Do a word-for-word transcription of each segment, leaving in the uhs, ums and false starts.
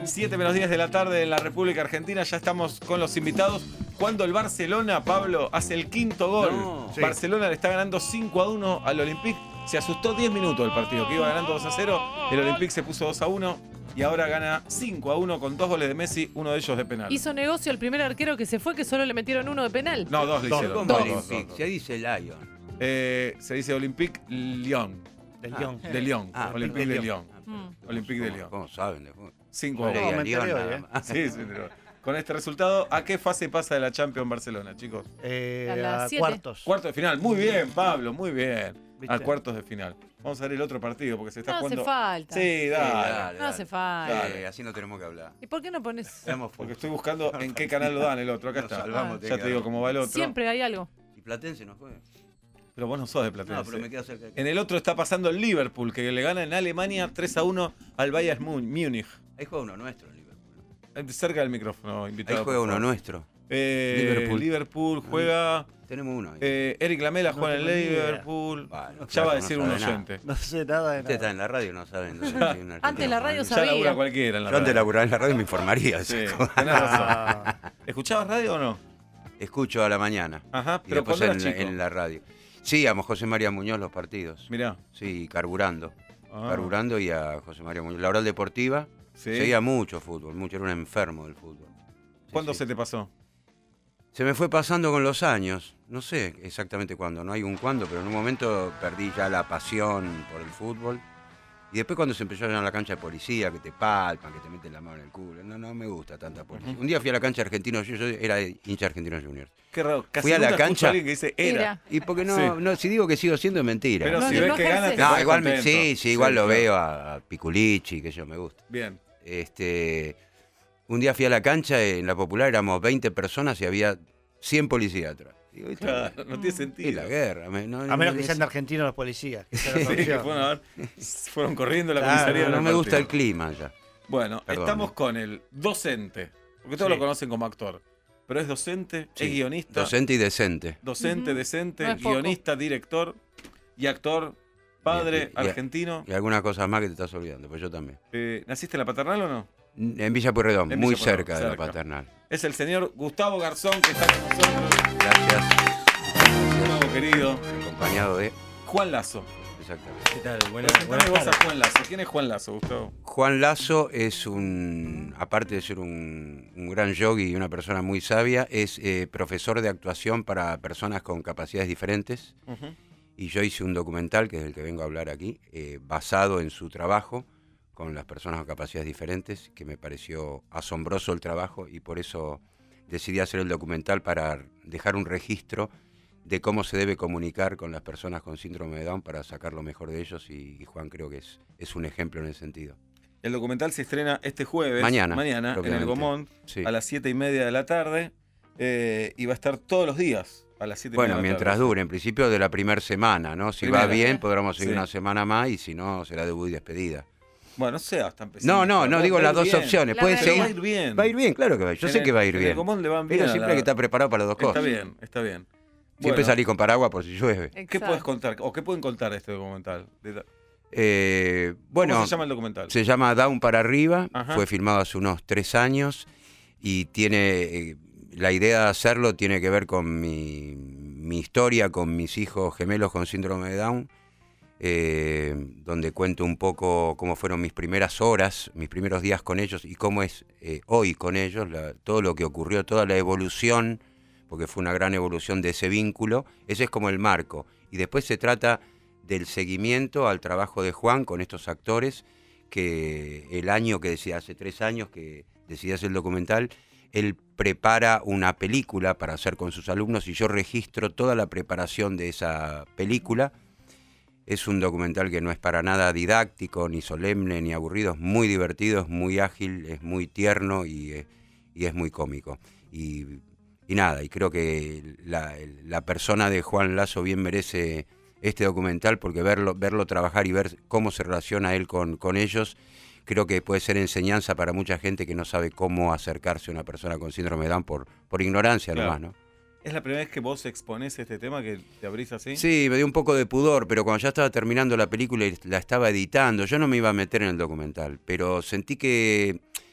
siete menos diez de la tarde en la República Argentina. Ya estamos con los invitados. Cuando el Barcelona, Pablo, hace el quinto gol. No. Sí. Barcelona le está ganando cinco a uno al Olympique. Se asustó diez minutos el partido, que iba ganando dos a cero. El Olympique se puso dos a uno. Y ahora gana cinco a uno con dos goles de Messi, uno de ellos de penal. Hizo negocio el primer arquero que se fue, que solo le metieron uno de penal. No, dos le Dos, hicieron. ¿cómo Dos, Olympique? dos, dos. Se dice Lion. Eh, se dice Olympique Lyon. Del Ah. Lyon. De Lyon. Ah, Olympique de de Lyon. Lyon. Mm. Olympique de ¿Cómo- Lyon. ¿Cómo saben de fútbol? cinco a No uno. leía me Lyon enteré hoy, nada más. Sí, sí, pero con este resultado, ¿a qué fase pasa de la Champions Barcelona, chicos? Eh, A las a siete. cuartos. Cuarto de final. Muy bien, Pablo, muy bien. ¿Viste? A cuartos de final. Vamos a ver el otro partido porque se está No hace jugando. falta. Sí, dale. dale, No hace dale. falta. Dale. Así no tenemos que hablar. ¿Y por qué no pones? Seamos Porque fútbol. estoy buscando en qué canal lo dan el otro. Acá Nos está. salvamos, Ya te digo cómo va el otro. Siempre hay algo. ¿Y Platense no fue? Pero vos no sos de Platense. No, pero me queda cerca. En el otro está pasando el Liverpool, que le gana en Alemania tres a uno al Bayern Mu- Múnich. Ahí juega uno nuestro, Liverpool. Eh, Cerca del micrófono, invitado. Ahí juega por uno favor. nuestro. Eh, Liverpool. Liverpool juega. Tenemos uno ahí. Eh, Eric Lamela No juega en el tengo ni idea. Liverpool. Bah, no, Ya claro, va a no decir sabe un nada. oyente. No sé nada de Ustedes están nada. en la radio, no saben. dónde hay un Antes la radio argentino. Ya sabía. labura cualquiera en la Yo antes de radio. laburar en la radio me informaría. Sí, chico. tenés razón. Ah, ¿Escuchabas radio o no? Escucho a la mañana. Ajá, Y pero después cuando en, eras chico. en la radio. Sí, a José María Muñoz los partidos. Mirá. Sí, carburando. Ah, Carburando y a José María Muñoz. La oral deportiva. sí. Seguía mucho fútbol, mucho. Era un enfermo del fútbol. Sí, ¿Cuándo sí. se te pasó? Se me fue pasando con los años. No sé exactamente cuándo. No hay un cuándo, pero en un momento perdí ya la pasión por el fútbol. Y después cuando se empezó a llenar la cancha de policía, que te palpan, que te meten la mano en el culo. No, no me gusta tanta policía. Ujú. Un día fui a la cancha de Argentinos Juniors. Yo era hincha de Argentinos Juniors. Qué raro. Casi Fui a la nunca escucho cancha. a alguien que dice era. Era. Y porque no, Sí. no, si digo que sigo siendo es mentira. Pero No, si no, ves no que gana, te ejerce. no, pones igual me, contento. sí, sí, igual lo claro. veo a, a Piculichi, que yo me gusta. Bien. Este, un día fui a la cancha, en la Popular éramos veinte personas y había cien policías atrás. Digo, ¿esto Claro, qué? no tiene Y sentido. la guerra. me- no, a no menos me- que sean de argentinos los policías. Que sea la Sí, que opción. fueron, a ver, fueron corriendo la Claro, comisaría. no, en no el me gusta el partido. clima ya. Bueno, Perdón. estamos con el docente. Porque todos Sí. lo conocen como actor. Pero es docente, Sí, es guionista. Docente y decente. Docente, Ujú. decente, No es poco. guionista, director y actor, padre, Y- y- y- argentino. Y algunas cosas más que te estás olvidando, pues yo también. Eh, ¿Naciste en la paternal o no? En Villa Pueyrredón, En muy Villa Pueyrredón, cerca de la cerca. paternal. Es el señor Gustavo Garzón que está con nosotros. Gracias. Gustavo querido. Acompañado de. Juan Lazo. Exactamente. ¿Qué tal? Buenas, Presentame buenas vos a tardes. Juan Lazo. ¿Quién es Juan Lazo, Gustavo? Juan Lazo es un, aparte de ser un, un gran yogi y una persona muy sabia, es eh, profesor de actuación para personas con capacidades diferentes. Ujú. Y yo hice un documental, que es el que vengo a hablar aquí, eh, basado en su trabajo con las personas con capacidades diferentes, que me pareció asombroso el trabajo y por eso decidí hacer el documental para dejar un registro de cómo se debe comunicar con las personas con síndrome de Down para sacar lo mejor de ellos y, y Juan creo que es, es un ejemplo en ese sentido. El documental se estrena este jueves. Mañana, Mañana, en el propiamente. Gomont, Sí. a las siete y media de la tarde. eh, y va a estar todos los días a las siete y Bueno, media de la mientras tarde. dure, en principio de la primera semana, ¿no? Si Primera. va bien, podremos seguir Sí. una semana más y si no, será debut y despedida. Bueno, no seas tan pesimista. No, no, no Va- digo va a las ir dos bien. opciones. La Puede realidad. Pero seguir. va a ir bien. Va a ir bien, claro que va. Yo En sé el- que va a ir en bien. el Gomont le van bien. Pero a siempre la- hay que estar preparado para las dos Está cosas. bien, está bien. Siempre Bueno, salí con paraguas por si llueve. ¿Qué Exacto. puedes contar? ¿O qué pueden contar de este documental? De- Eh, bueno, ¿Cómo se llama el documental? se llama Down para arriba. Ajá. Fue filmado hace unos tres años y tiene eh, la idea de hacerlo tiene que ver con mi, mi historia con mis hijos gemelos con síndrome de Down, eh, donde cuento un poco cómo fueron mis primeras horas, mis primeros días con ellos y cómo es eh, hoy con ellos, la- todo lo que ocurrió, toda la evolución, porque fue una gran evolución de ese vínculo. Ese es como el marco. Y después se trata del seguimiento al trabajo de Juan con estos actores, que el año que decía, hace tres años que decidí hacer el documental, él prepara una película para hacer con sus alumnos y yo registro toda la preparación de esa película. Es un documental que no es para nada didáctico, ni solemne, ni aburrido, es muy divertido, es muy ágil, es muy tierno y, eh, y es muy cómico. Y, y nada, y creo que la, la persona de Juan Lazo bien merece este documental porque verlo, verlo trabajar y ver cómo se relaciona él con, con ellos, creo que puede ser enseñanza para mucha gente que no sabe cómo acercarse a una persona con síndrome de Down por, por ignorancia Claro. nomás, ¿no? ¿Es la primera vez que vos exponés este tema, que te abrís así? Sí, me dio un poco de pudor, pero cuando ya estaba terminando la película y la estaba editando, yo no me iba a meter en el documental, pero sentí que,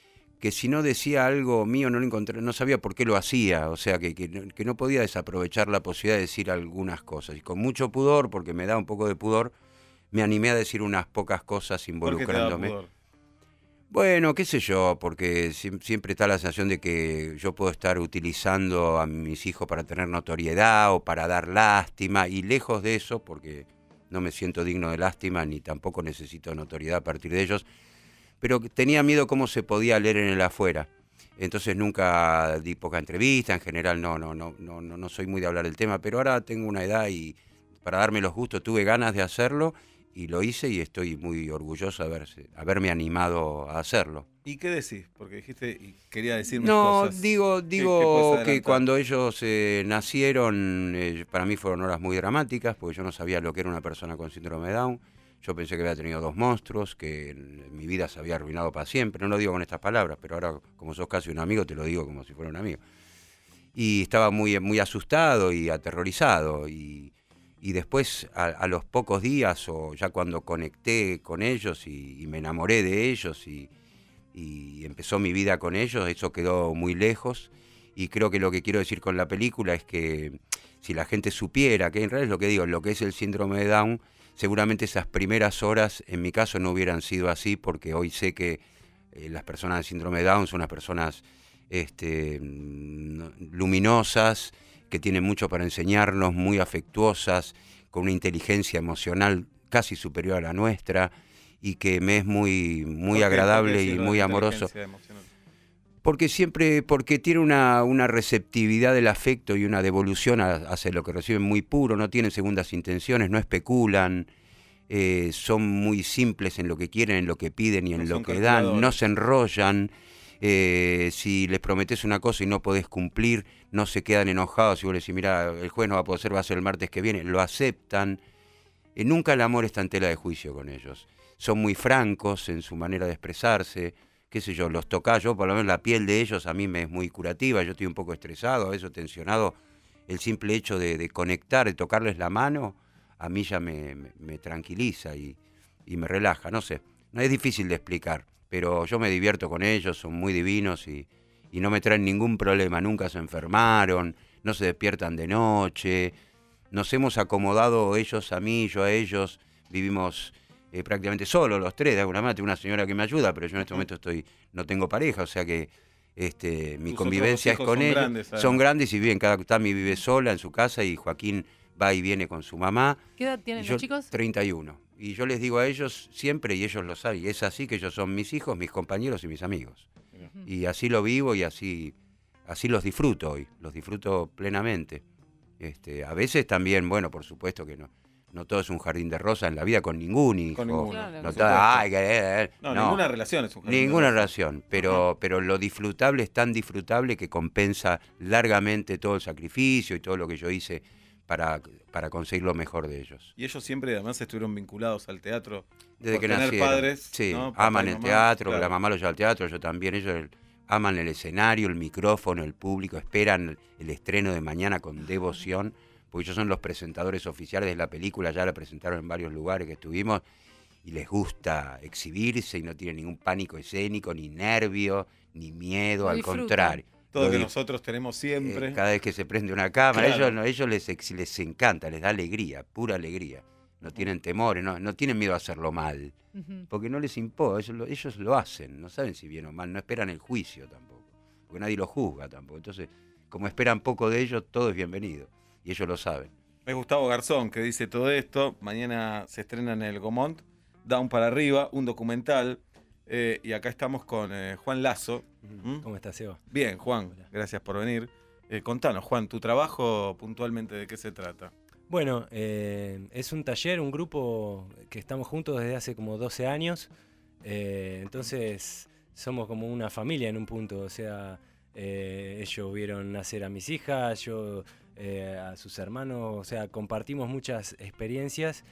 que si no decía algo mío no lo encontré, no sabía por qué lo hacía, o sea, que, que, no, que no podía desaprovechar la posibilidad de decir algunas cosas. Y con mucho pudor, porque me da un poco de pudor, me animé a decir unas pocas cosas involucrándome. ¿Por qué te da pudor? Bueno, qué sé yo, porque si, siempre está la sensación de que yo puedo estar utilizando a mis hijos para tener notoriedad o para dar lástima, y lejos de eso, porque no me siento digno de lástima ni tampoco necesito notoriedad a partir de ellos, pero tenía miedo cómo se podía leer en el afuera. Entonces nunca di poca entrevista, en general no, no, no, no, no soy muy de hablar del tema, pero ahora tengo una edad y para darme los gustos tuve ganas de hacerlo y lo hice y estoy muy orgulloso de haberse, haberme animado a hacerlo. ¿Y qué decís? Porque dijiste y quería decir mis No, cosas. digo, ¿Qué- digo qué puedes que adelantar? cuando ellos eh, nacieron, eh, para mí fueron horas muy dramáticas, porque yo no sabía lo que era una persona con síndrome de Down. Yo pensé que había tenido dos monstruos, que en mi vida se había arruinado para siempre. No lo digo con estas palabras, pero ahora, como sos casi un amigo, te lo digo como si fuera un amigo. Y estaba muy, muy asustado y aterrorizado. Y, y después, a, a los pocos días, o ya cuando conecté con ellos y, y me enamoré de ellos y, y empezó mi vida con ellos, eso quedó muy lejos. Y creo que lo que quiero decir con la película es que si la gente supiera, que en realidad es lo que digo, lo que es el síndrome de Down, seguramente esas primeras horas, en mi caso, no hubieran sido así, porque hoy sé que eh, las personas de síndrome de Down son unas personas este, luminosas, que tienen mucho para enseñarnos, muy afectuosas, con una inteligencia emocional casi superior a la nuestra, y que me es muy, muy ¿Por qué? agradable ¿Por qué y sirve muy la amoroso. inteligencia emocional? Porque siempre, porque tiene una, una receptividad del afecto y una devolución a- hacia lo que reciben muy puro, no tienen segundas intenciones, no especulan, eh, son muy simples en lo que quieren, en lo que piden y en No lo son que dan, no calculadores. se enrollan, eh, si les prometes una cosa y no podés cumplir, no se quedan enojados y vos les decís, mira, el jueves no va a poder ser, va a ser el martes que viene, lo aceptan. Eh, nunca el amor está en tela de juicio con ellos. Son muy francos en su manera de expresarse, qué sé yo, los tocayos, por lo menos la piel de ellos a mí me es muy curativa, yo estoy un poco estresado, a veces tensionado, el simple hecho de, de conectar, de tocarles la mano, a mí ya me, me, me tranquiliza y, y me relaja, no sé, no es difícil de explicar, pero yo me divierto con ellos, son muy divinos y, y no me traen ningún problema, nunca se enfermaron, no se despiertan de noche, nos hemos acomodado ellos a mí, yo a ellos, vivimos eh, prácticamente solos los tres, de alguna manera, tengo una señora que me ayuda, pero yo en este momento estoy no tengo pareja, o sea que este, mi Tus convivencia es otros dos hijos con son ellos. grandes, además. Son grandes y viven, cada Tami vive sola en su casa y Joaquín va y viene con su mamá. ¿Qué edad tienen Y yo, los chicos? treinta y uno. Y yo les digo a ellos siempre, y ellos lo saben, y es así que ellos son mis hijos, mis compañeros y mis amigos. Y así lo vivo y así, así los disfruto hoy, los disfruto plenamente. Este, a veces también, bueno, por supuesto que no, no todo es un jardín de rosas en la vida con ningún hijo. Con ninguno. Claro, No por todo, ay, que, eh, eh, No, no. ninguna relación es un jardín de Ninguna rosas. relación, pero, pero lo disfrutable es tan disfrutable que compensa largamente todo el sacrificio y todo lo que yo hice para, para conseguir lo mejor de ellos. Y ellos siempre además estuvieron vinculados al teatro. Desde por que tener nacieron. padres, Sí, ¿no? Papá aman y el mamá, teatro, claro. la mamá lo lleva al teatro, yo también. Ellos aman el escenario, el micrófono, el público, esperan el estreno de mañana con devoción, porque ellos son los presentadores oficiales de la película, ya la presentaron en varios lugares que estuvimos, y les gusta exhibirse y no tienen ningún pánico escénico, ni nervio, ni miedo, Lo al disfrutan. contrario. Todo Lo que di- nosotros tenemos siempre. eh, cada vez que se prende una cámara, Claro. ellos, no, ellos les, ex- les encanta, les da alegría, pura alegría. No tienen temores, no, no tienen miedo a hacerlo mal, Ujú. porque no les importa, ellos lo, ellos lo hacen, no saben si bien o mal, no esperan el juicio tampoco, porque nadie lo juzga tampoco. Entonces, como esperan poco de ellos, todo es bienvenido, y ellos lo saben. Es Gustavo Garzón que dice todo esto. Mañana se estrena en el Gomont, Down para arriba, un documental. Eh, y acá estamos con eh, Juan Lazo. ¿Mm? ¿Cómo estás, Seba? Bien, Juan, Hola. gracias por venir. Eh, contanos, Juan, tu trabajo puntualmente, ¿de qué se trata? Bueno, eh, es un taller, un grupo que estamos juntos desde hace como doce años. Eh, entonces somos como una familia en un punto. O sea, eh, ellos vieron nacer a mis hijas, yo eh, a sus hermanos. O sea, compartimos muchas experiencias.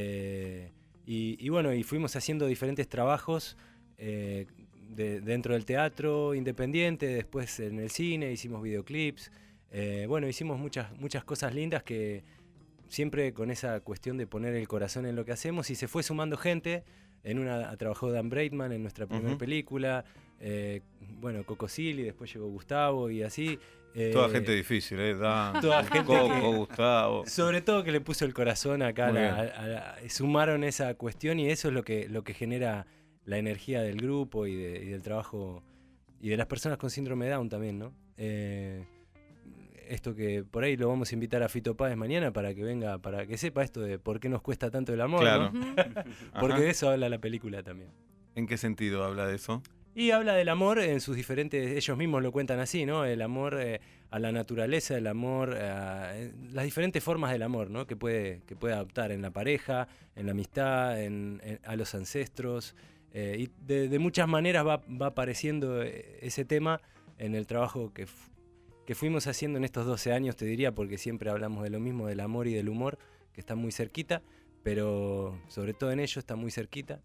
eh, y, y bueno, y fuimos haciendo diferentes trabajos eh, de- dentro del teatro independiente, después en el cine, hicimos videoclips. Eh, bueno, hicimos muchas, muchas cosas lindas que siempre con esa cuestión de poner el corazón en lo que hacemos, y se fue sumando gente. En una trabajó Dan Braidman en nuestra primera Ujú. película, eh, bueno, Coco Silly, después llegó Gustavo y así. eh, Toda gente difícil, ¿eh? Dan, Toda gente Coco, que- Gustavo. Sobre todo que le puso el corazón acá, a Muy la- bien. a la- sumaron esa cuestión y eso es lo que, lo que genera la energía del grupo y, de- y del trabajo y de las personas con síndrome de Down también, ¿no? Eh, esto que por ahí lo vamos a invitar a Fito Páez mañana para que venga, para que sepa esto de por qué nos cuesta tanto el amor, Claro. ¿no? Ujú. Porque Ajá. de eso habla la película también. ¿En qué sentido habla de eso? Y habla del amor en sus diferentes, ellos mismos lo cuentan así, ¿no? El amor eh, a la naturaleza, el amor, a, eh, las diferentes formas del amor, ¿no? Que puede, que puede adoptar en la pareja, en la amistad, en, en- a los ancestros. eh, y de, de muchas maneras va, va apareciendo eh, ese tema en el trabajo que, fu- que fuimos haciendo en estos doce años, te diría, porque siempre hablamos de lo mismo, del amor y del humor, que están muy cerquita, pero sobre todo en ellos está muy cerquita.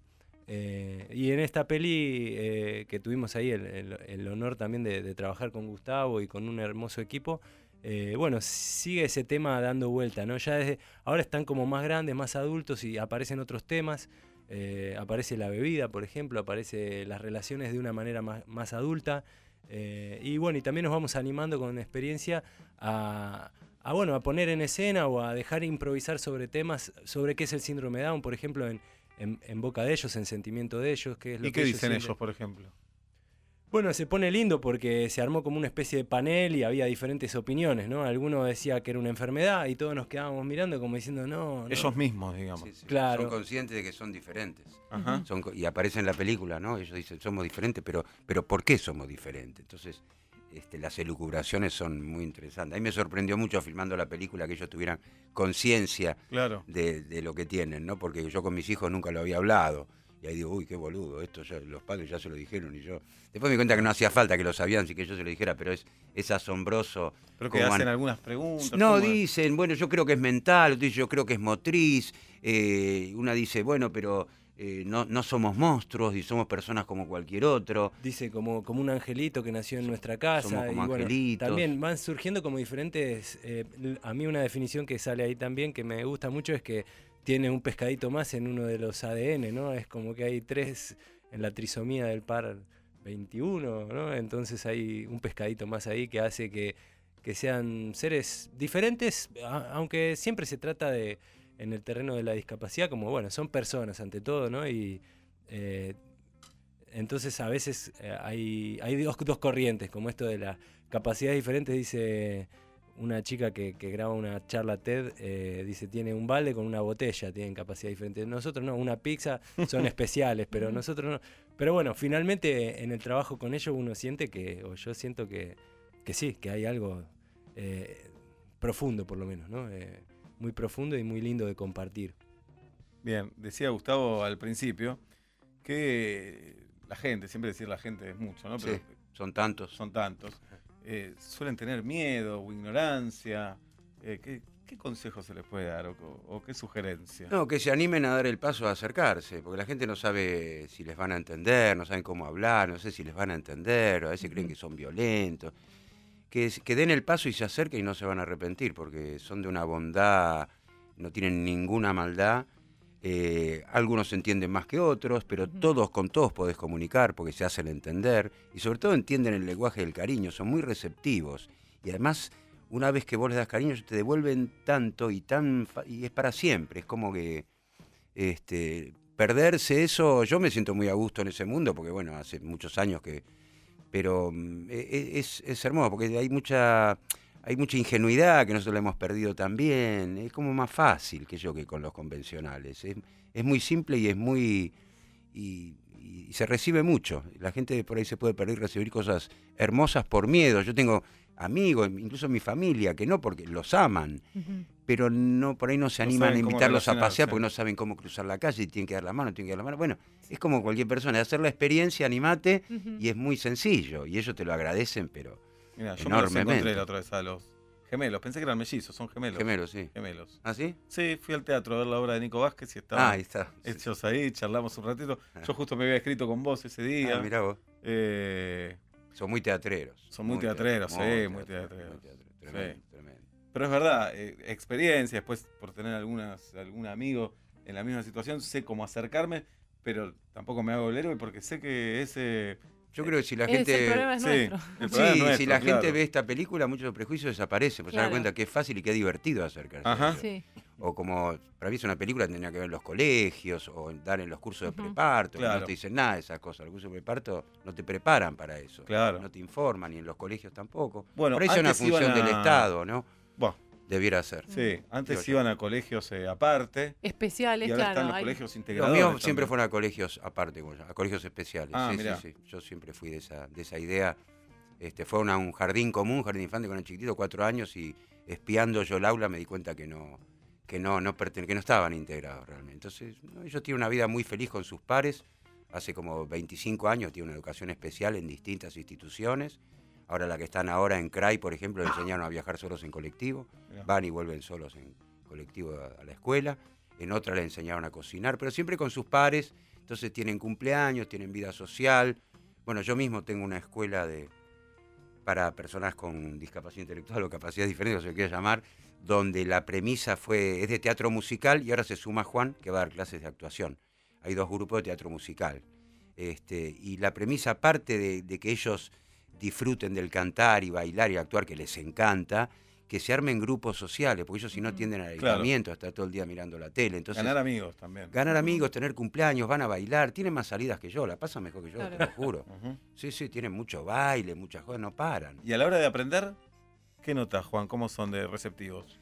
Eh, y en esta peli eh, que tuvimos ahí el, el- el honor también de, de trabajar con Gustavo y con un hermoso equipo, eh, bueno, sigue ese tema dando vuelta, ¿no? Ya desde, ahora están como más grandes, más adultos y aparecen otros temas, eh, aparece la bebida, por ejemplo, aparece las relaciones de una manera más, más adulta, eh, y bueno, y también nos vamos animando con experiencia a, a, bueno, a poner en escena o a dejar improvisar sobre temas, sobre qué es el síndrome de Down, por ejemplo, en En, en boca de ellos, en sentimiento de ellos, qué es lo ¿Y que qué dicen sienten. ellos, por ejemplo? Bueno, se pone lindo porque se armó como una especie de panel y había diferentes opiniones, ¿no? Alguno decía que era una enfermedad y todos nos quedábamos mirando como diciendo, no, no. Ellos mismos, digamos. Sí, sí. Claro. Son conscientes de que son diferentes. Ajá. Son co- y aparece en la película, ¿no? Ellos dicen, somos diferentes, pero, pero ¿por qué somos diferentes? Entonces, este, las elucubraciones son muy interesantes. A mí me sorprendió mucho filmando la película que ellos tuvieran conciencia Claro. de, de lo que tienen, ¿no? Porque yo con mis hijos nunca lo había hablado. Y ahí digo, uy, qué boludo, esto ya los padres ya se lo dijeron y yo... Después me di cuenta que no hacía falta que lo sabían, si que yo se lo dijera, pero es, es asombroso. Pero que cómo hacen han- algunas preguntas. No, ¿cómo es? dicen, bueno, yo creo que es mental, otro dice, yo creo que es motriz, eh, una dice, bueno, pero eh, no, no somos monstruos y somos personas como cualquier otro. Dice como, como un angelito que nació en nuestra casa. Somos como y bueno, angelitos. también van surgiendo como diferentes... eh, l- a mí una definición que sale ahí también que me gusta mucho es que tiene un pescadito más en uno de los A D N, ¿no? Es como que hay tres en la trisomía del par veintiuno, ¿no? Entonces hay un pescadito más ahí que hace que, que sean seres diferentes, a- aunque siempre se trata de, en el terreno de la discapacidad, como, bueno, son personas ante todo, ¿no? Y eh, entonces a veces eh, hay, hay dos, dos corrientes, como esto de las capacidades diferentes, dice una chica que, que graba una charla TED, eh, dice, tiene un balde con una botella, tienen capacidad diferente. Nosotros no, una pizza son especiales, pero nosotros no. Pero bueno, finalmente en el trabajo con ellos uno siente que, o yo siento que, que sí, que hay algo eh, profundo por lo menos, ¿no? Eh, muy profundo y muy lindo de compartir. Bien, decía Gustavo al principio que la gente, siempre decir la gente es mucho, ¿no? Pero Sí, son tantos. son tantos. Eh, suelen tener miedo o ignorancia. Eh, ¿qué, qué consejo se les puede dar o, o qué sugerencia? No, que se animen a dar el paso a acercarse, porque la gente no sabe si les van a entender, no saben cómo hablar, no sé si les van a entender, a veces creen que son violentos. Que, que den el paso y se acerquen y no se van a arrepentir, porque son de una bondad, no tienen ninguna maldad. Eh, algunos se entienden más que otros, pero Ujú. todos con todos podés comunicar porque se hacen entender y sobre todo entienden el lenguaje del cariño, son muy receptivos y además una vez que vos les das cariño te devuelven tanto y tan fa- y es para siempre, es como que este, perderse eso, yo me siento muy a gusto en ese mundo porque bueno, hace muchos años que, pero mm, e- e- es, es hermoso porque hay mucha... Hay mucha ingenuidad que nosotros la hemos perdido también. Es como más fácil que yo que con los convencionales. Es, es muy simple y es muy... Y, y se recibe mucho. La gente por ahí se puede perder y recibir cosas hermosas por miedo. Yo tengo amigos, incluso mi familia, que no porque los aman, Ujú. pero no por ahí no se No animan a saben cómo invitarlos a pasear relacionarse. porque no saben cómo cruzar la calle y tienen que dar la mano, tienen que dar la mano. Bueno, es como cualquier persona. Hacer la experiencia, animate Ujú. y es muy sencillo. Y ellos te lo agradecen, pero Mirá, yo me los enormemente. encontré la otra vez a los gemelos. Pensé que eran mellizos, son gemelos. gemelos, sí. Gemelos. ¿Ah, sí? Sí, fui al teatro a ver la obra de Nico Vázquez y Ah, estaban ahí está. Sí. hechos ahí, charlamos un ratito. Ah. Yo justo me había escrito con vos ese día. Ah, mirá vos. Eh, Son muy teatreros. Son muy teatreros, sí, muy teatreros. muy teatreros. Tremendo, tremendo. pero es verdad, eh, experiencia, después por tener algunas, algún amigo en la misma situación, sé cómo acercarme, pero tampoco me hago el héroe porque sé que ese Yo creo que si la Es, gente... el problema es Sí, nuestro. el problema es Sí, nuestro, si la claro. gente ve esta película, muchos prejuicios desaparecen, porque se Claro. dan cuenta que es fácil y que es divertido acercarse. Ajá. a ello. Sí. O como, para mí es una película que tenía que ver en los colegios, o dar en los cursos de Ujú. preparto, que Claro. no te dicen nada de esas cosas. Los cursos de preparto no te preparan para eso. Claro. No te informan, y en los colegios tampoco. Bueno, Por ahí es una antes función iban del a- Estado, ¿no? Bueno, Debiera ser. sí, antes Digo yo. iban a colegios eh, aparte Especiales, y ahora claro. están los hay- colegios Los integradores. míos también. siempre fueron a colegios aparte, como yo, a colegios especiales. Ah, sí, mirá. sí, sí. Yo siempre fui de esa, de esa idea. Este, fueron a un jardín común, un jardín de infante con un chiquitito, cuatro años, y espiando yo el aula me di cuenta que no, que no, no, perten- que no estaban integrados realmente. Entonces, no, ellos tienen una vida muy feliz con sus pares. Hace como veinticinco años tienen una educación especial en distintas instituciones. Ahora la que están ahora en C R A I, por ejemplo, le enseñaron a viajar solos en colectivo. Mirá. Van y vuelven solos en colectivo a, a la escuela. En otra le enseñaron a cocinar, pero siempre con sus pares. Entonces tienen cumpleaños, tienen vida social. Bueno, yo mismo tengo una escuela de para personas con discapacidad intelectual o capacidad diferente, o se quiera llamar, donde la premisa fue, es de teatro musical, y ahora se suma Juan, que va a dar clases de actuación. Hay dos grupos de teatro musical. Este, y la premisa, aparte de, de que ellos disfruten del cantar y bailar y actuar, que les encanta, que se armen grupos sociales, porque ellos si no tienden al Claro. aislamiento, estar todo el día mirando la tele. Entonces, Ganar amigos también. ganar amigos, tener cumpleaños, van a bailar, tienen más salidas que yo, la pasan mejor que yo, Claro. te lo juro. Ujú. Sí, sí, tienen mucho baile, muchas cosas, no paran. Y a la hora de aprender, ¿qué notas, Juan? ¿Cómo son de receptivos?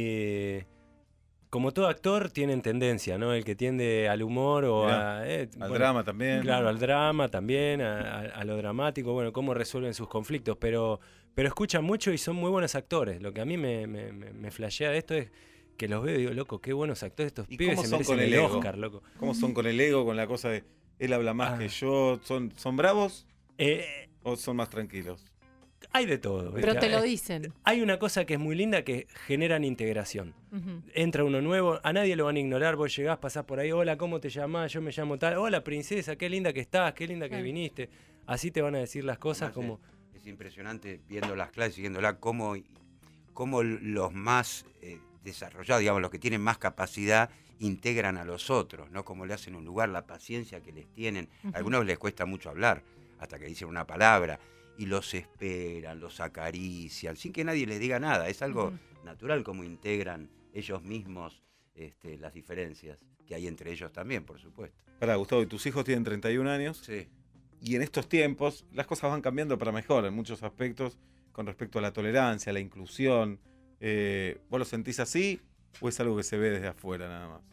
Y como todo actor, tienen tendencia, ¿no? El que tiende al humor o Mirá, a, eh, Al bueno, drama también. Claro, al drama también, a, a- a lo dramático, bueno, cómo resuelven sus conflictos, pero, pero escuchan mucho y son muy buenos actores. Lo que a mí me, me, me- me flashea de esto es que los veo y digo, loco, qué buenos actores estos ¿Y pibes, cómo se son merecen con el el ego? Oscar, loco. ¿Cómo son con el ego, con la cosa de él habla más Ah. que yo? ¿Son, ¿Son bravos Eh, o son más tranquilos? hay de todo. Pero ¿viste? te lo Eh, dicen. Hay una cosa que es muy linda que generan integración. Ujú. Entra uno nuevo, a nadie lo van a ignorar, vos llegás, pasás por ahí, hola, ¿cómo te llamás? Yo me llamo tal, hola princesa, qué linda que estás, qué linda que Claro. viniste. Así te van a decir las cosas Además, como... Es, es impresionante viendo las clases, siguiéndola, cómo, cómo los más eh, desarrollados, digamos, los que tienen más capacidad, integran a los otros, ¿no? Cómo le hacen un lugar, la paciencia que les tienen. A Ujú. algunos les cuesta mucho hablar, hasta que dicen una palabra, y los esperan, los acarician, sin que nadie les diga nada. Es algo Ujú. natural cómo integran ellos mismos este, las diferencias que hay entre ellos también, por supuesto. Pará, Gustavo, y tus hijos tienen treinta y un años. Sí. Y en estos tiempos las cosas van cambiando para mejor en muchos aspectos con respecto a la tolerancia, a la inclusión. Eh, ¿Vos lo sentís así o es algo que se ve desde afuera nada más?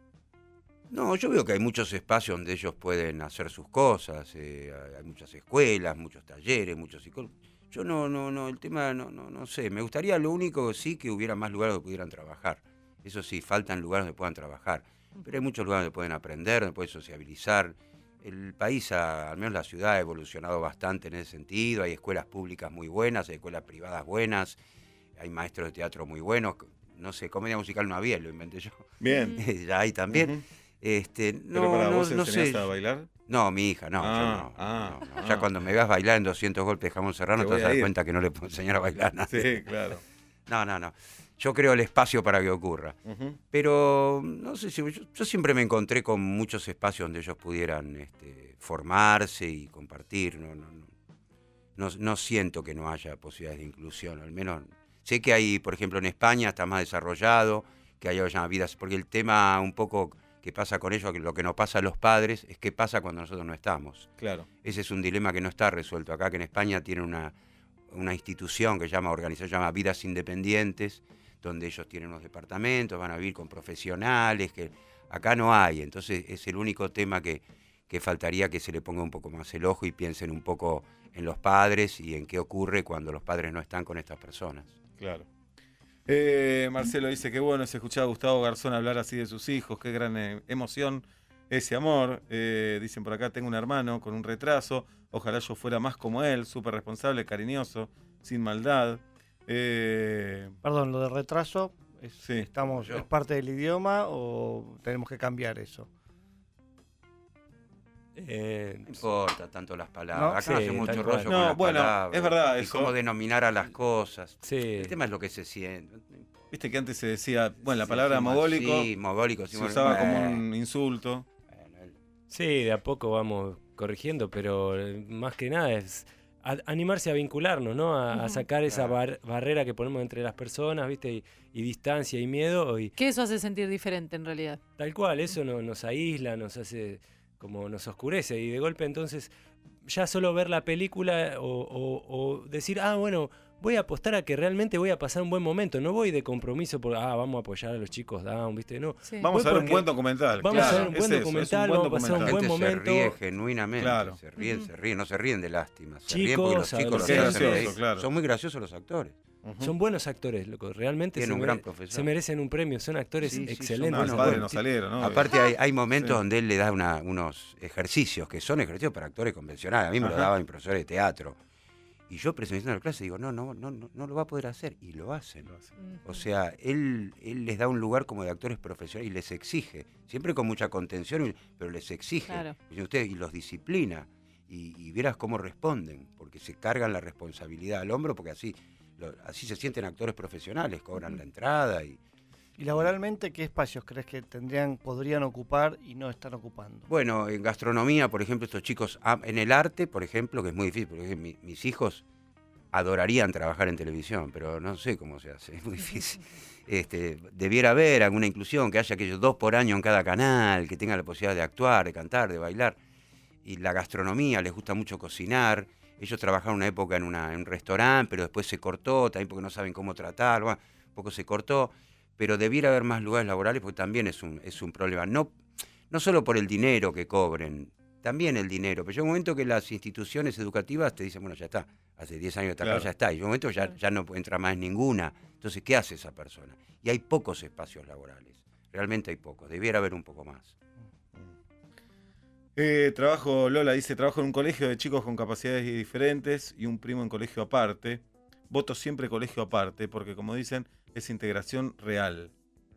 No, yo veo que hay muchos espacios donde ellos pueden hacer sus cosas, eh, hay muchas escuelas, muchos talleres, muchos psicólogos. Yo no, no, no, el tema no, no, no sé. Me gustaría lo único sí que hubiera más lugares donde pudieran trabajar. Eso sí, faltan lugares donde puedan trabajar. Pero hay muchos lugares donde pueden aprender, donde pueden sociabilizar. El país, ha- al menos la ciudad, ha evolucionado bastante en ese sentido. Hay escuelas públicas muy buenas, hay escuelas privadas buenas, hay maestros de teatro muy buenos. No sé, comedia musical no había, lo inventé yo. Bien. Ya hay también. Ujú. Este, no, ¿Pero para no, vos no enseñás sé. a bailar? No, mi hija, no. Ah, yo no, ah, no, no. ah. Ya cuando me veas bailar en doscientos golpes de jamón serrano, Te te voy vas a a dar ir. cuenta que no le puedo enseñar a bailar a nadie. Sí, claro. No, no, no. Yo creo el espacio para que ocurra. Ujú. Pero, no sé si. Yo, yo siempre me encontré con muchos espacios donde ellos pudieran este, formarse y compartir. No, no, no, no, no siento que no haya posibilidades de inclusión, al menos. Sé que hay, por ejemplo, en España está más desarrollado, que hay ya vidas. Porque el tema un poco que pasa con ellos, que lo que nos pasa a los padres, es qué pasa cuando nosotros no estamos. Claro. Ese es un dilema que no está resuelto acá, que en España tiene una, una institución que llama organización, llama Vidas Independientes, donde ellos tienen unos departamentos, van a vivir con profesionales, que acá no hay. Entonces es el único tema que, que faltaría que se le ponga un poco más el ojo y piensen un poco en los padres y en qué ocurre cuando los padres no están con estas personas. Claro. Eh, Marcelo dice que bueno es escuchar a Gustavo Garzón hablar así de sus hijos, qué gran eh, emoción ese amor. Eh, dicen por acá, tengo un hermano con un retraso, ojalá yo fuera más como él, súper responsable, cariñoso, sin maldad. Eh, Perdón, lo de retraso, es, Sí. estamos, Yo. ¿es parte del idioma o tenemos que cambiar eso? eh, No importa tanto las palabras, No, acá sí, hace mucho tal rollo cual. con No, las bueno, palabras es verdad y eso. cómo denominar a las cosas. sí. El tema es lo que se siente. Viste que antes se decía, bueno, la Sí, palabra sí, mogólico Sí, mogólico. sí, se bueno, usaba como bueno, un insulto. bueno, el- Sí, de a poco vamos corrigiendo, pero eh, más que nada es a- animarse a vincularnos, ¿no? A, a sacar esa bar- barrera que ponemos entre las personas, ¿viste? Y, y distancia y miedo. Y Que eso hace sentir diferente en realidad. tal cual, eso no- nos aísla, nos hace como nos oscurece. Y de golpe entonces ya solo ver la película o, o- o decir, ah, bueno, voy a apostar a que realmente voy a pasar un buen momento. No voy de compromiso por, ah, vamos a apoyar a los chicos down, ¿viste? No. Sí. Vamos Voy a ver un porque buen documental. vamos a claro, ver un buen es eso, es documental, buen vamos a pasar un La documental. buen gente se momento. ríe genuinamente, Claro. se ríen, Ujú. se ríen, no se ríen de lástima, se Chicos, ríen porque los chicos los adolescentes. hacen Qué reír. gracioso, claro. Son muy graciosos los actores. Ujú. Son buenos actores, loco. Realmente Tiene se, un mere- gran profesor. se merecen un premio. Son actores Sí, sí, son excelentes. No, buenos, los padres bueno, no ti- salieron, ¿no? Aparte hay, hay momentos Sí. donde él le da una- unos ejercicios que son ejercicios para actores convencionales. A mí me lo Ajá. daba mi profesor de teatro. Y yo presentando la clase digo, no, no, no, no, no lo va a poder hacer. Y lo hacen. O sea, él, él les da un lugar como de actores profesionales y les exige, siempre con mucha contención, y- pero les exige. Claro. Y, ustedes, y los disciplina. Y, y vieras cómo responden, porque se cargan la responsabilidad al hombro, porque así, lo- así se sienten actores profesionales, cobran la entrada y... ¿Y laboralmente qué espacios crees que tendrían, podrían ocupar y no están ocupando? Bueno, en gastronomía, por ejemplo, estos chicos, am- en el arte, por ejemplo, que es muy difícil, porque mi- mis hijos adorarían trabajar en televisión, pero no sé cómo se hace, es muy difícil. Este, debiera haber alguna inclusión, que haya aquellos dos por año en cada canal, que tengan la posibilidad de actuar, de cantar, de bailar. Y la gastronomía, les gusta mucho cocinar. Ellos trabajaron una época en, una, en un restaurante, pero después se cortó, también porque no saben cómo tratar, bueno, un poco se cortó. Pero debiera haber más lugares laborales porque también es un, es un problema. No, no solo por el dinero que cobren, también el dinero. Pero llega un momento que las instituciones educativas te dicen, bueno, ya está, hace diez años que está acá, Claro. ya está. Y en un momento ya, ya no entra más ninguna. Entonces, ¿qué hace esa persona? Y hay pocos espacios laborales. Realmente hay pocos. Debiera haber un poco más. Eh, trabajo, Lola dice, trabajo en un colegio de chicos con capacidades diferentes y un primo en colegio aparte. Voto siempre colegio aparte porque, como dicen, es integración real.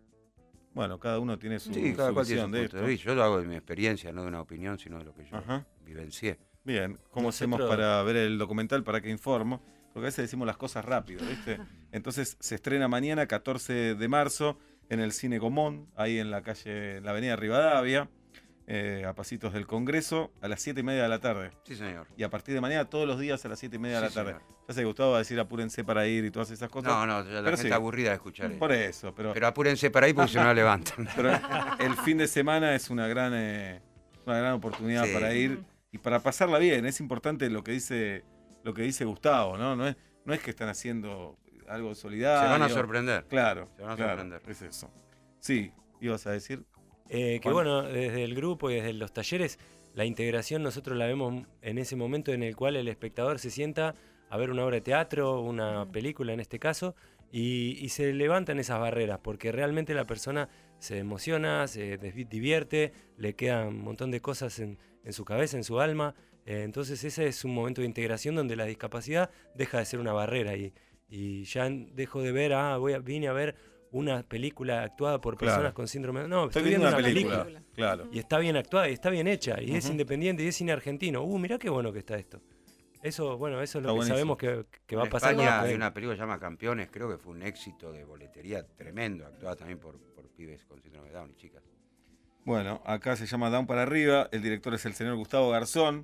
Bueno, cada uno tiene su, Sí, cada su cual tiene su visión de punto esto. de vista. Yo lo hago de mi experiencia, no de una opinión, sino de lo que yo Ajá. vivencié. Bien, ¿cómo Nosotros- hacemos para ver el documental? ¿Para que informo? Porque a veces decimos las cosas rápido, ¿viste? Entonces se estrena mañana, catorce de marzo, en el Cine Común, ahí en la calle, en la avenida Rivadavia, eh, a pasitos del Congreso, a las siete y media de la tarde. Sí, señor. Y a partir de mañana, todos los días a las siete y media de la Sí, tarde. señor. Ya sé que Gustavo va a decir apúrense para ir y todas esas cosas. No, no, ya la Pero gente sí. está aburrida de escuchar eso. Por eso, pero, Pero apúrense para ahí porque si no la levantan. pero el fin de semana es una gran, eh, una gran oportunidad Sí. para ir y para pasarla bien. Es importante lo que dice, lo que dice Gustavo, ¿no? No es, no es que están haciendo algo solidario. Se van a sorprender. Claro, Se van a claro, sorprender. es eso. Sí, ibas a decir. Eh, que Juan. bueno, desde el grupo y desde los talleres, la integración nosotros la vemos en ese momento en el cual el espectador se sienta a ver una obra de teatro, una película en este caso, y, y se levantan esas barreras, porque realmente la persona se emociona, se desvi- divierte, le quedan un montón de cosas en, en su cabeza, en su alma. Eh, entonces ese es un momento de integración donde la discapacidad deja de ser una barrera y, y ya dejo de ver, ah, voy a, vine a ver una película actuada por Claro. personas con síndrome. No, Estoy estoy viendo una película. película. Claro. Y está bien actuada, y está bien hecha, y es Ujú. independiente, y es cine argentino. Uh, mirá qué bueno que está esto. Eso, bueno, eso es lo Está que buenísimo. sabemos que, que va a En pasar. España con hay la- una película que se llama Campeones, creo que fue un éxito de boletería tremendo, actuada también por, por pibes con síndrome de Down y chicas. Bueno, acá se llama Down para arriba. El director es el señor Gustavo Garzón.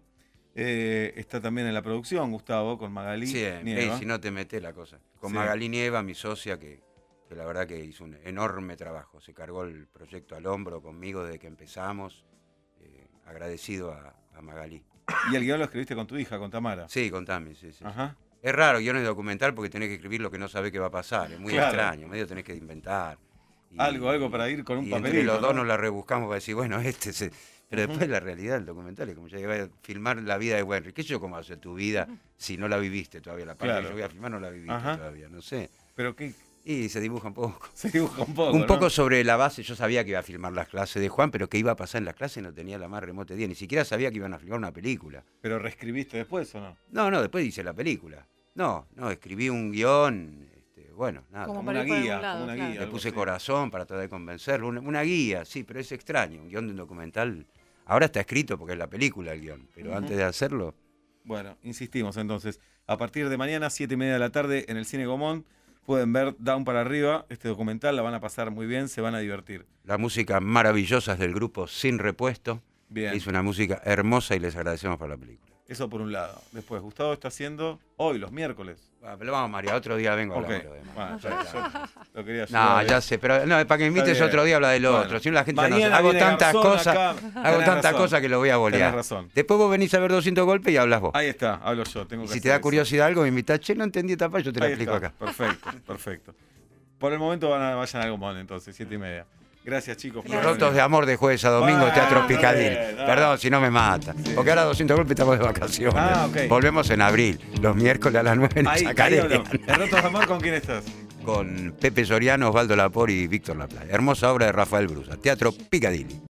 Eh, está también en la producción, Gustavo, con Magalí Sí, eh, Nieva. ey, si no te metes la cosa. Con Sí. Magalí Nieva, mi socia, que, que la verdad que hizo un enorme trabajo. Se cargó el proyecto al hombro conmigo desde que empezamos. Eh, agradecido a, a Magalí. Y el guión lo escribiste con tu hija, con Tamara. Sí, contame, sí, sí. Ajá. Es raro, guiones documental porque tenés que escribir lo que no sabés que va a pasar. Es muy Claro. extraño, medio tenés que inventar. Y- Algo, algo para ir con un y papelito. entre los dos ¿no? nos la rebuscamos para decir, bueno, este se... Pero Ujú. después la realidad del documental es como ya que voy a filmar la vida de Wenry. ¿Qué sé yo cómo hace tu vida si no la viviste todavía? La parte Claro. que yo voy a filmar no la viviste Ajá. todavía, no sé. Pero que Y se dibuja un poco. se dibuja un poco. un ¿no? poco sobre la base, yo sabía que iba a filmar las clases de Juan, pero qué iba a pasar en las clases no tenía la más remota idea. Ni siquiera sabía que iban a filmar una película. Pero reescribiste después o no? No, no, después hice la película. No, no, escribí un guión, este, bueno, nada. Como Como para una ir por guía, algún lado, como una claro. guía. Le algo puse así. corazón para tratar de convencerlo. Una, una guía, sí, pero es extraño. Un guión de un documental. Ahora está escrito porque es la película el guión, pero Ujú. antes de hacerlo. Bueno, insistimos entonces. A partir de mañana, siete y media de la tarde, en el Cine Gomón, pueden ver Down para arriba, este documental, la van a pasar muy bien, se van a divertir. La música maravillosa es del grupo Sin Repuesto. Bien. Hizo una música hermosa y les agradecemos por la película. Eso por un lado. Después, Gustavo está haciendo hoy, los miércoles. Bueno, pero vamos, María, otro día vengo a Ok. hablar de lo demás. Bueno, ya, yo lo quería No, ayudar. ya sé, pero no, para que me invites Está bien. otro día habla del Bueno. otro. Si no, la gente ya no Mañana sabe. Hago viene tantas Garzón cosas, acá. hago Tenés tantas razón. cosas que lo voy a bolear. Tenés razón. Después vos venís a ver doscientos golpes y hablas vos. Ahí está, hablo yo. Tengo que Y si hacer te da eso. curiosidad algo, me invitás, che, no entendí esta parte, yo te la Ahí explico está. acá. Perfecto, perfecto. Por el momento van a, vayan al Gomón, entonces, siete y media. Gracias, chicos. por Rotos venir. de amor de jueves a domingo, Bueno, Teatro Picadilly. bien, dale. Perdón si no me mata. Porque ahora doscientos golpes estamos de vacaciones. Ah, ok. Volvemos en abril, los miércoles a las nueve en Ahí, ahí Chacarera. o no. En Rotos de Amor, ¿con quién estás? Con Pepe Soriano, Osvaldo Lapor y Víctor Laplaya. Hermosa obra de Rafael Brusa. Teatro Picadilly.